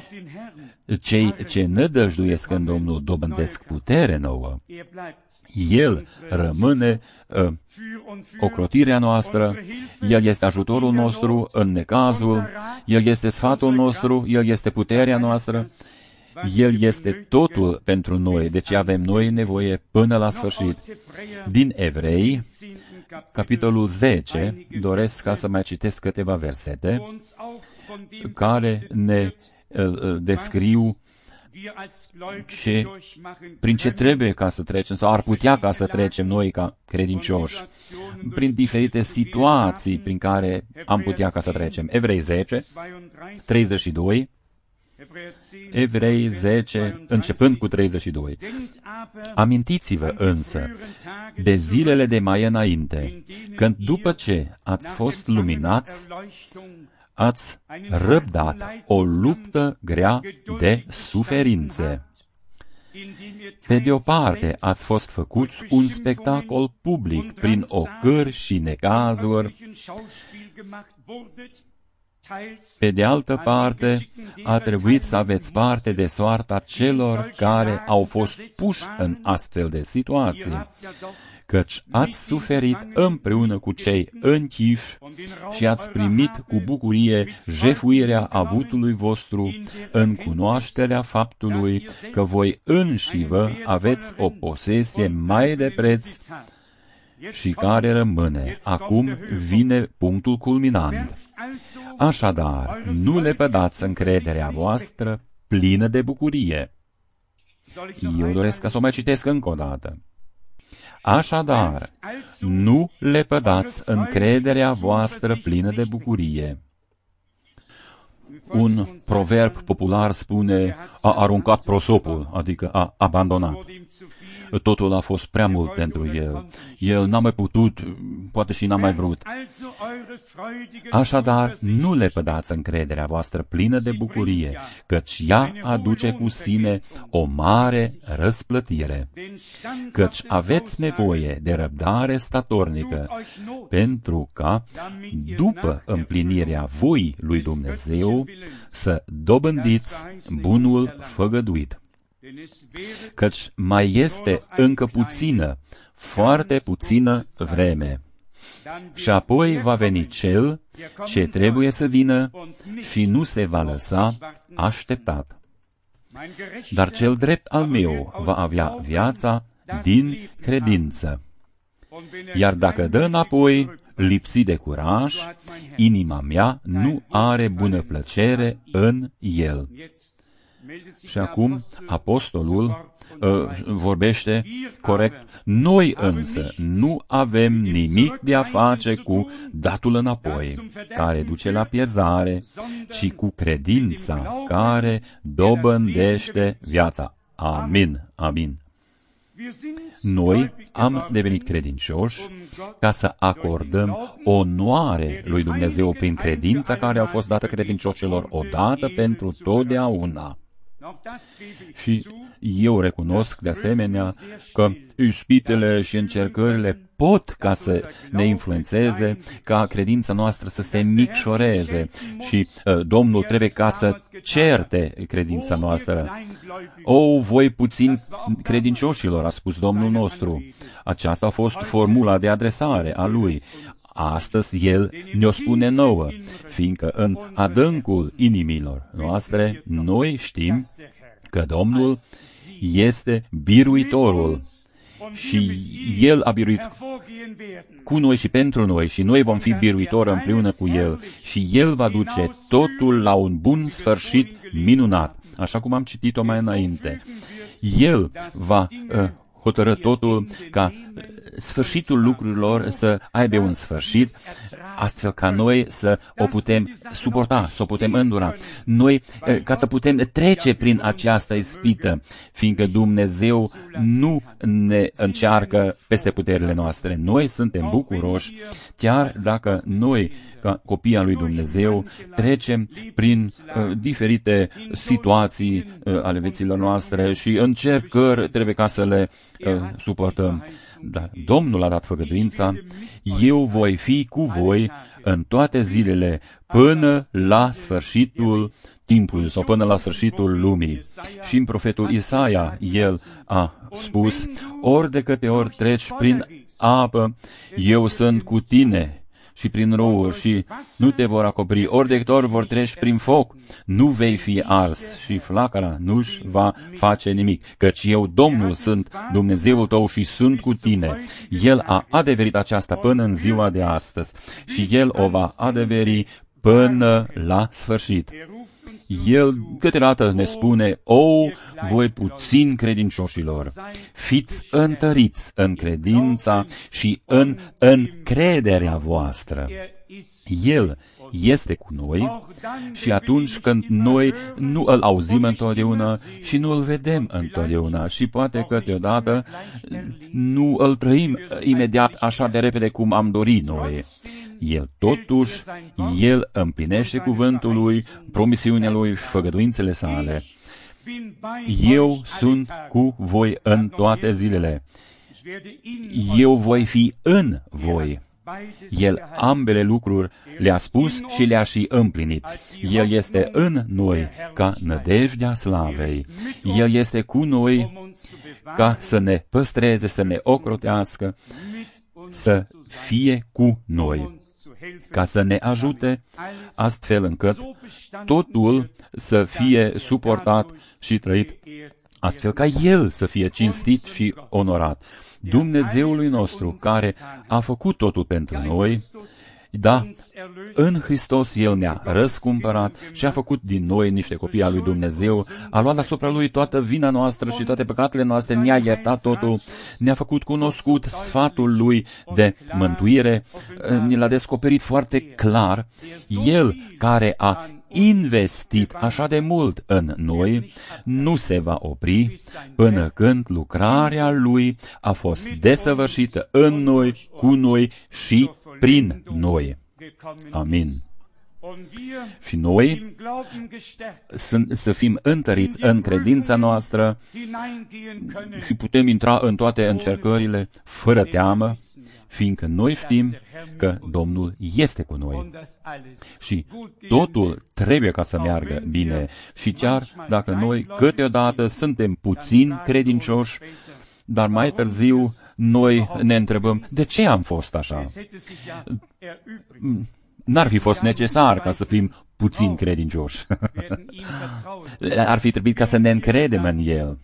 cei ce nădăjduiesc în Domnul dobândesc putere nouă. El rămâne uh, ocrotirea noastră, El este ajutorul nostru în necazul, El este sfatul nostru, El este puterea noastră, El este totul pentru noi, deci avem noi nevoie până la sfârșit. Din Evrei, capitolul zece, doresc ca să mai citesc câteva versete care ne uh, descriu ce, prin ce trebuie ca să trecem, sau ar putea ca să trecem noi ca credincioși, prin diferite situații prin care am putea ca să trecem. Evrei zece, treizeci și doi, Evrei zece, începând cu treizeci și doi. Amintiți-vă însă de zilele de mai înainte, când după ce ați fost luminați, ați răbdat o luptă grea de suferințe. Pe de o parte, ați fost făcuți un spectacol public prin ocări și necazuri. Pe de altă parte, a trebuit să aveți parte de soarta celor care au fost puși în astfel de situații, căci ați suferit împreună cu cei închiși și ați primit cu bucurie jefuirea avutului vostru în cunoașterea faptului că voi înșivă aveți o posesie mai de preț și care rămâne. Acum vine punctul culminant. Așadar, nu lepădați încrederea voastră plină de bucurie. Eu doresc ca să o mai citesc încă o dată. Așadar, nu lepădați încrederea voastră plină de bucurie. Un proverb popular spune, a aruncat prosopul, adică a abandonat. Totul a fost prea mult pentru el. El n-a mai putut, poate și n-a mai vrut. Așadar, nu le pădați încrederea voastră plină de bucurie, căci ea aduce cu sine o mare răsplătire. Căci aveți nevoie de răbdare statornică, pentru ca, după împlinirea voii lui Dumnezeu, să dobândiți bunul făgăduit. Căci mai este încă puțină, foarte puțină vreme. Și apoi va veni cel ce trebuie să vină și nu se va lăsa așteptat. Dar cel drept al meu va avea viața din credință. Iar dacă dă înapoi, lipsit de curaj, inima mea nu are bună plăcere în el. Și acum apostolul uh, vorbește corect. Noi însă nu avem nimic de a face cu datul înapoi, care duce la pierzare, ci cu credința care dobândește viața. Amin, amin. Noi am devenit credincioși ca să acordăm onoare lui Dumnezeu prin credința care a fost dată credincioșilor odată pentru totdeauna. Și eu recunosc de asemenea că ispitele și încercările pot ca să ne influențeze, ca credința noastră să se micșoreze și uh, Domnul trebuie ca să certe credința noastră. O, voi puțin credincioșilor, a spus Domnul nostru. Aceasta a fost formula de adresare a Lui. Astăzi El ne-o spune nouă, fiindcă în adâncul inimilor noastre noi știm că Domnul este biruitorul și El a biruit cu noi și pentru noi și noi vom fi biruitori împreună cu El și El va duce totul la un bun sfârșit minunat, așa cum am citit-o mai înainte. El va uh, hotărâ totul ca sfârșitul lucrurilor să aibă un sfârșit, astfel ca noi să o putem suporta, să o putem îndura. Noi, ca să putem trece prin această ispită, fiindcă Dumnezeu nu ne încearcă peste puterile noastre. Noi suntem bucuroși, chiar dacă noi, ca copii al lui Dumnezeu, trecem prin uh, diferite situații uh, ale vieților noastre și încercări trebuie ca să le uh, suportăm. Dar Domnul a dat făgăduința, eu voi fi cu voi în toate zilele până la sfârșitul timpului sau până la sfârșitul lumii. Și în profetul Isaia, el a spus, ori de câte ori treci prin apă, eu sunt cu tine și prin rouri și nu te vor acoperi. Ori de câte ori vor treci prin foc, nu vei fi ars și flacăra nu-și va face nimic, căci eu, Domnul, sunt Dumnezeul tău și sunt cu tine. El a adeverit aceasta până în ziua de astăzi și El o va adeveri până la sfârșit. El câteodată ne spune, o, voi puțin credincioșilor, fiți întăriți în credința și în încrederea voastră. El este cu noi și atunci când noi nu îl auzim întotdeauna și nu îl vedem întotdeauna și poate că deodată nu îl trăim imediat așa de repede cum am dorit noi. El totuși, El împlinește cuvântul Lui, promisiunea Lui, făgăduințele sale. Eu sunt cu voi în toate zilele. Eu voi fi în voi. El ambele lucruri le-a spus și le-a și împlinit. El este în noi ca nădejdea slavei. El este cu noi ca să ne păstreze, să ne ocrotească, să fie cu noi, ca să ne ajute astfel încât totul să fie suportat și trăit, astfel ca El să fie cinstit și onorat. Dumnezeului nostru, care a făcut totul pentru noi, da, în Hristos El ne-a răscumpărat și a făcut din noi niște copii al lui Dumnezeu, a luat asupra Lui toată vina noastră și toate păcatele noastre, ne-a iertat totul, ne-a făcut cunoscut sfatul Lui de mântuire, ne l-a descoperit foarte clar. El care a investit așa de mult în noi, nu se va opri până când lucrarea Lui a fost desăvârșită în noi, cu noi și prin noi. Amin. Și noi să, să fim întăriți în credința noastră și putem intra în toate încercările fără teamă, fiindcă noi știm că Domnul este cu noi. Și totul trebuie ca să meargă bine. Și chiar dacă noi câteodată suntem puțin credincioși, dar mai târziu noi ne întrebăm, de ce am fost așa? N-ar fi fost necesar ca să fim puțin credincioși. Ar fi trebuit ca să ne încredem în El.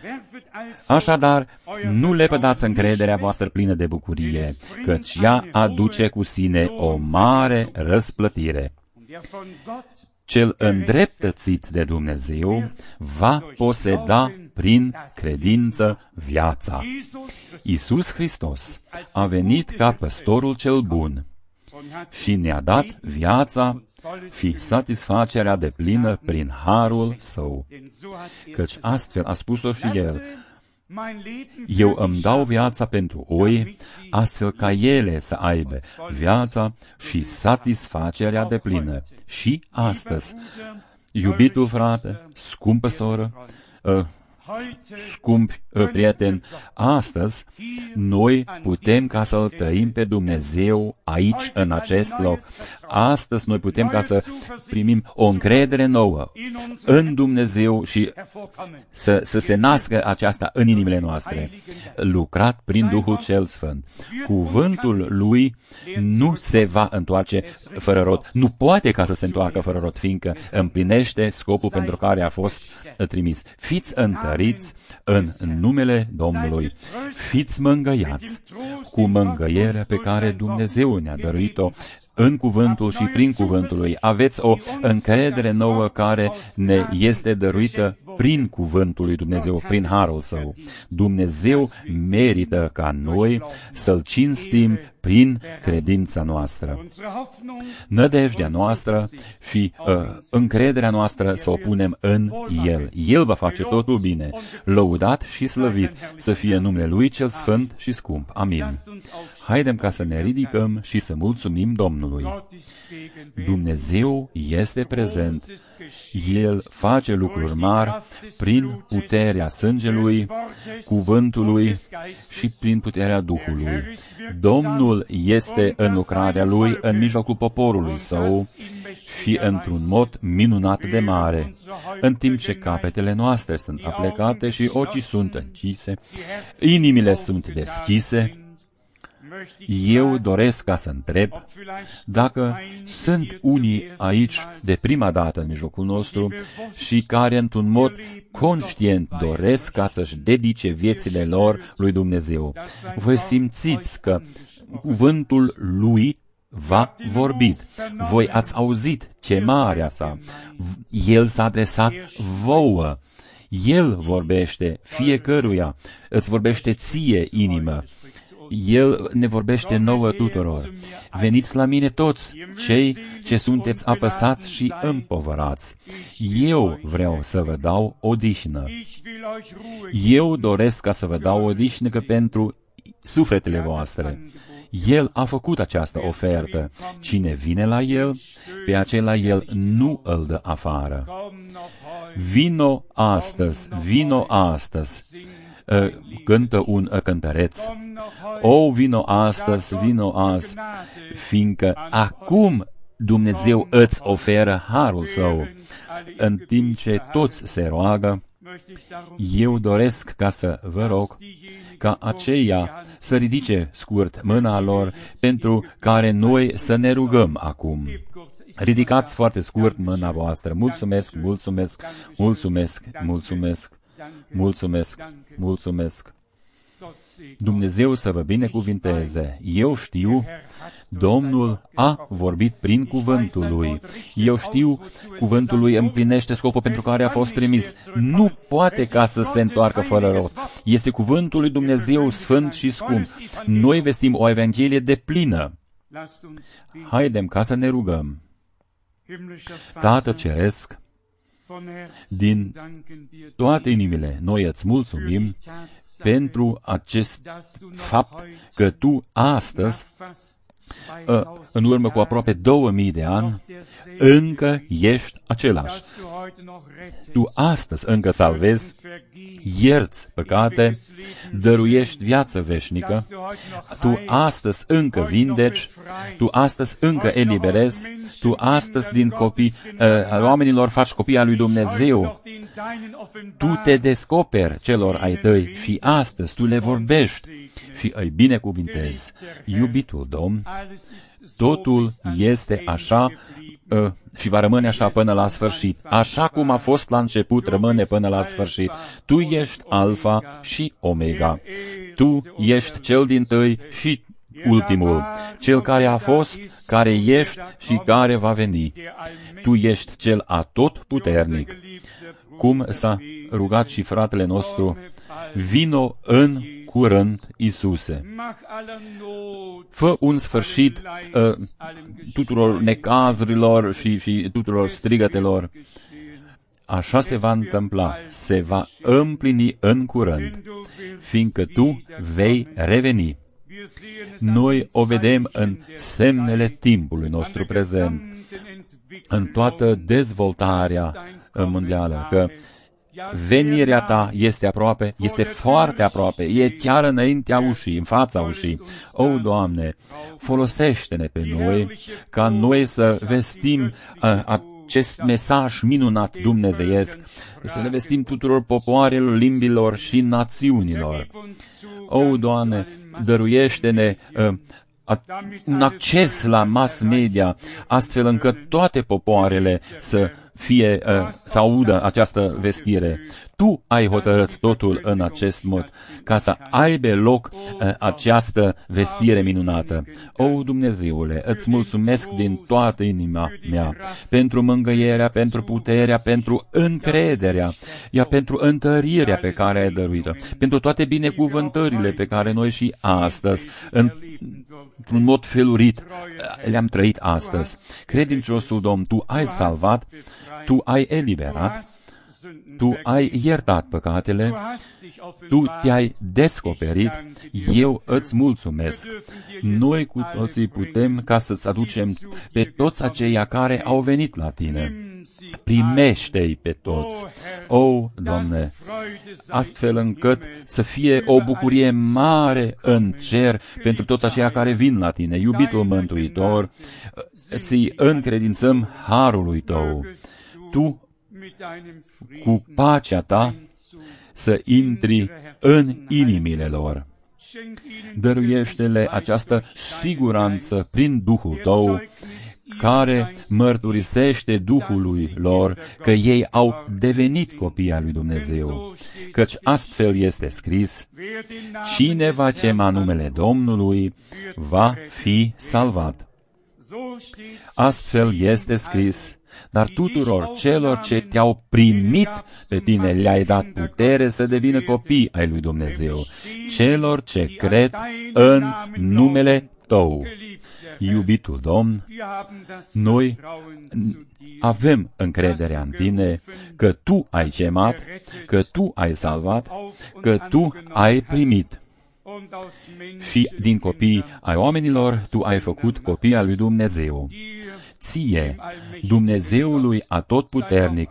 Așadar, nu lepădați încrederea voastră plină de bucurie, căci ea aduce cu sine o mare răsplătire. Cel îndreptățit de Dumnezeu va poseda prin credință viața. Iisus Hristos a venit ca păstorul cel bun și ne-a dat viața și satisfacerea deplină prin harul Său, căci astfel a spus-o și El: eu îmi dau viața pentru oi, astfel ca ele să aibă viața și satisfacerea deplină. Și astăzi, iubitul frate, scumpă soră, uh, scumpi uh, prieteni, astăzi noi putem ca să-L trăim pe Dumnezeu aici, în acest loc. Astăzi noi putem ca să primim o încredere nouă în Dumnezeu și să, să se nască aceasta în inimile noastre, lucrat prin Duhul cel Sfânt. Cuvântul Lui nu se va întoarce fără rod. Nu poate ca să se întoarcă fără rod, fiindcă împlinește scopul pentru care a fost trimis. Fiți întăriți în numele Domnului. Fiți mângăiați cu mângăierea pe care Dumnezeu ne-a dăruit-o în cuvântul și prin cuvântul Lui. Aveți o încredere nouă care ne este dăruită prin cuvântul lui Dumnezeu, prin harul Său. Dumnezeu merită ca noi să-L cinstim prin credința noastră. Nădejdea noastră și uh, încrederea noastră să o punem în El. El va face totul bine. Lăudat și slăvit să fie numele Lui cel Sfânt și scump. Amin. Haidem ca să ne ridicăm și să mulțumim Domnului. Dumnezeu este prezent. El face lucruri mari prin puterea sângelui, cuvântului și prin puterea Duhului. Domnul este în lucrarea Lui în mijlocul poporului Său și într-un mod minunat de mare, în timp ce capetele noastre sunt aplecate și ochii sunt închise, inimile sunt deschise. Eu doresc ca să întreb dacă sunt unii aici de prima dată în mijlocul nostru și care într-un mod conștient doresc ca să-și dedice viețile lor lui Dumnezeu. Voi simțiți că cuvântul Lui v-a vorbit. Voi ați auzit chemarea Sa. El s-a adresat vouă. El vorbește fiecăruia. Îți vorbește ție, inimă. El ne vorbește nouă tuturor. Veniți la mine toți, cei ce sunteți apăsați și împovărați. Eu vreau să vă dau odihnă. Eu doresc ca să vă dau odihnă pentru sufletele voastre. El a făcut această ofertă. Cine vine la El, pe acela El nu îl dă afară. Vino astăzi, vino astăzi, cântă un cântăreț. O, vino astăzi, vino azi, fiindcă acum Dumnezeu îți oferă harul Său. În timp ce toți se roagă, eu doresc ca să vă rog ca aceia să ridice scurt mâna lor pentru care noi să ne rugăm acum. Ridicați foarte scurt mâna voastră. Mulțumesc, mulțumesc, mulțumesc, mulțumesc, mulțumesc, mulțumesc. Dumnezeu să vă binecuvinteze. Eu știu, Domnul a vorbit prin cuvântul Lui. Eu știu, cuvântul Lui împlinește scopul pentru care a fost trimis. Nu poate ca să se întoarcă fără rost. Este cuvântul lui Dumnezeu sfânt și scump. Noi vestim o evanghelie deplină. Haidem ca să ne rugăm. Tată Ceresc, din toate inimile noi îți mulțumim pentru acest fapt că Tu astăzi, în urmă cu aproape două mii de ani, încă ești același. Tu astăzi încă salvezi, ierți păcate, dăruiești viață veșnică, Tu astăzi încă vindeci, Tu astăzi încă eliberezi, Tu astăzi din copii uh, oamenilor faci copii al lui Dumnezeu. Tu te descoperi celor ai Tăi și astăzi Tu le vorbești și îi binecuvintezi. Iubitul Domn, totul este așa uh, și va rămâne așa până la sfârșit. Așa cum a fost la început, rămâne până la sfârșit. Tu ești Alfa și Omega. Tu ești cel dintâi și ultimul, cel care a fost, care ești și care va veni. Tu ești cel atotputernic. Cum s-a rugat și fratele nostru, vino în curând, Iisuse. Fă un sfârșit uh, tuturor necazurilor și, și tuturor strigătelor. Așa se va întâmpla, se va împlini în curând, fiindcă Tu vei reveni. Noi o vedem în semnele timpului nostru prezent, în toată dezvoltarea mondială, că venirea Ta este aproape, este foarte aproape, e chiar înaintea ușii, în fața ușii. O, Doamne, folosește-ne pe noi, ca noi să vestim uh, acest mesaj minunat dumnezeiesc, să le vestim tuturor popoarelor, limbilor și națiunilor. O, Doamne, dăruiește-ne uh, un acces la mass media, astfel încât toate popoarele să fie, uh, să audă această vestire. Tu ai hotărât totul în acest mod, ca să aibă loc uh, această vestire minunată. O, Dumnezeule, îți mulțumesc din toată inima mea pentru mângâierea, pentru puterea, pentru încrederea, ea pentru întărirea pe care ai dăruit-o, pentru toate binecuvântările pe care noi și astăzi, în într-un mod felurit, le-am trăit astăzi. Credinciosul Domn, Tu ai salvat, Tu ai eliberat, Tu ai iertat păcatele, Tu te-ai descoperit, eu îți mulțumesc. Noi cu toții putem ca să-ți aducem pe toți aceia care au venit la Tine. Primește-i pe toți, o, Doamne, astfel încât să fie o bucurie mare în cer pentru toți aceia care vin la Tine. Iubitul Mântuitor, ți încredințăm harului Tău. Tu, cu pacea Ta, să intri în inimile lor. Dăruiește-le această siguranță prin Duhul Tău, care mărturisește Duhului lor că ei au devenit copii ai lui Dumnezeu, căci astfel este scris, cine va chema numele Domnului va fi salvat. Astfel este scris, dar tuturor celor ce te-au primit pe tine le-ai dat putere să devină copii ai lui Dumnezeu, celor ce cred în numele Tău. Iubitul Domn, noi avem încrederea în Tine că Tu ai chemat, că Tu ai salvat, că Tu ai primit. Și din copii ai oamenilor, Tu ai făcut copii al lui Dumnezeu. Ție, Dumnezeului Atotputernic,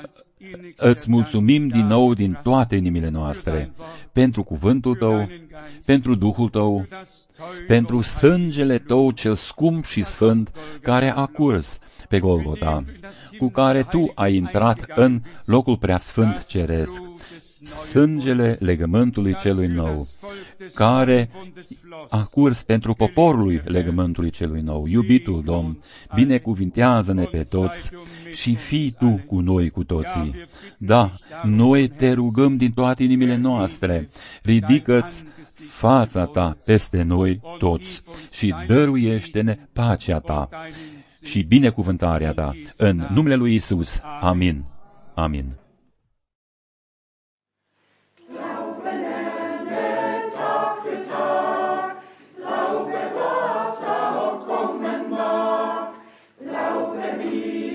îți mulțumim din nou din toate inimile noastre pentru cuvântul Tău, pentru Duhul Tău, pentru sângele Tău cel scump și sfânt care a curs pe Golgota, cu care Tu ai intrat în locul preasfânt ceresc, sângele legământului celui nou, care a curs pentru poporul legământului celui nou. Iubitul Domn, binecuvintează-ne pe toți și fii Tu cu noi cu toții. Da, noi Te rugăm din toate inimile noastre, ridică-ți fața Ta peste noi toți și dăruiește-ne pacea Ta și binecuvântarea Ta. În numele lui Iisus. Amin. Amin. Glaube, was auch kommen mag, glaube, wie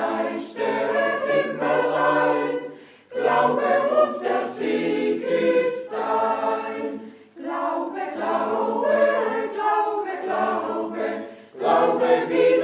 steigt der Himmel ein. Glaube uns, der Sieg ist dein. Glaube, glaube, glaube, glaube, glaube wie